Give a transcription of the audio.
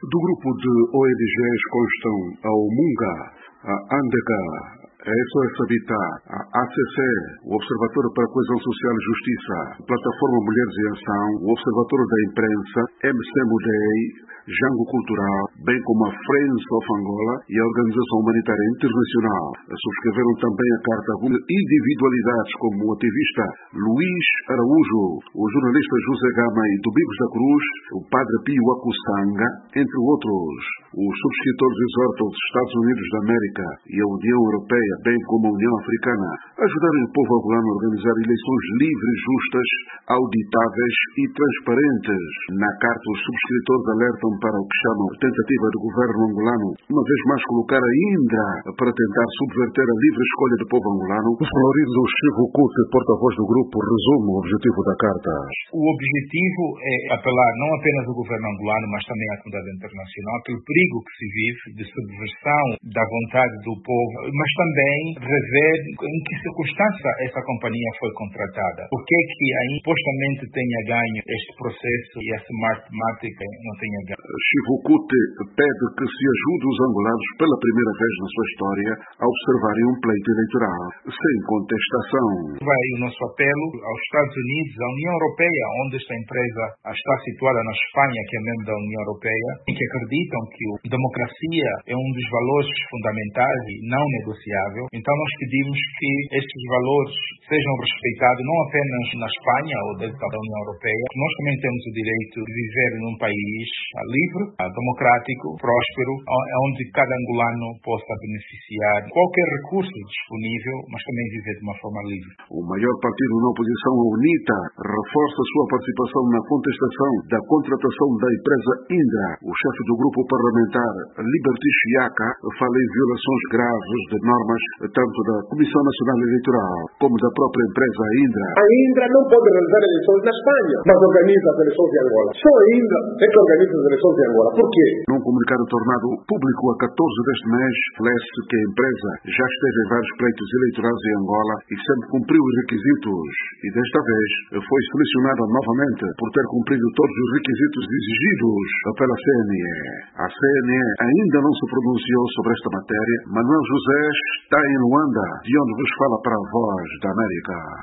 Do grupo de ONGs constam a Umunga, a Andega, a SOS Habitat, a ACC, o Observatório para a Coesão Social e Justiça, a Plataforma Mulheres em Ação, o Observatório da Imprensa, MC Mudei, Jango Cultural, bem como a Friends of Angola e a Organização Humanitária Internacional. Subscreveram também a carta de individualidades como o ativista Luís Araújo, o jornalista José Gama e do Bigos da Cruz, o Padre Pio Akusanga, entre outros. Os subscritores exortam os Estados Unidos da América e a União Europeia, bem como a União Africana, a ajudarem o povo angolano a organizar eleições livres, justas, auditáveis e transparentes. Na carta, os subscritores alertam para o que chamam de tentativa do governo angolano, uma vez mais colocar a Indra para tentar subverter a livre escolha do povo angolano. O Florindo Chivucute, porta-voz do grupo, resume o objetivo da carta. O objetivo é apelar não apenas ao governo angolano, mas também à comunidade internacional, pelo perigo que se vive de subversão da vontade do povo, mas também rever em que circunstância essa companhia foi contratada. Por que a supostamente tenha ganho este processo e a Smartmatic não tenha ganho. Chivucute pede que se ajude os angolanos pela primeira vez na sua história a observarem um pleito eleitoral sem contestação. Vai o nosso apelo aos Estados Unidos, à União Europeia, onde esta empresa está situada na Espanha, que é membro da União Europeia, em que acreditam que a democracia é um dos valores fundamentais e não negociável. Então nós pedimos que estes valores sejam respeitados não apenas na Espanha ou dentro da União Europeia. Nós também temos o direito de viver num país livre, democrático, próspero, onde cada angolano possa beneficiar de qualquer recurso disponível, mas também viver de uma forma livre. O maior partido na oposição, a UNITA, reforça a sua participação na contestação da contratação da empresa Indra. O chefe do grupo parlamentar, Liberty Chiaca, fala em violações graves de normas tanto da Comissão Nacional Eleitoral como da própria empresa Indra. A Indra não pode realizar eleições na Espanha, mas organiza as eleições de Angola. Só a Indra é que organiza as eleições de Angola. Por quê? Num comunicado tornado público a 14 deste mês, lê-se que a empresa já esteve em vários pleitos eleitorais em Angola e sempre cumpriu os requisitos. E desta vez foi selecionada novamente por ter cumprido todos os requisitos exigidos pela CNE. A CNE ainda não se pronunciou sobre esta matéria. Manuel José está em Luanda, de onde vos fala para a Voz da América.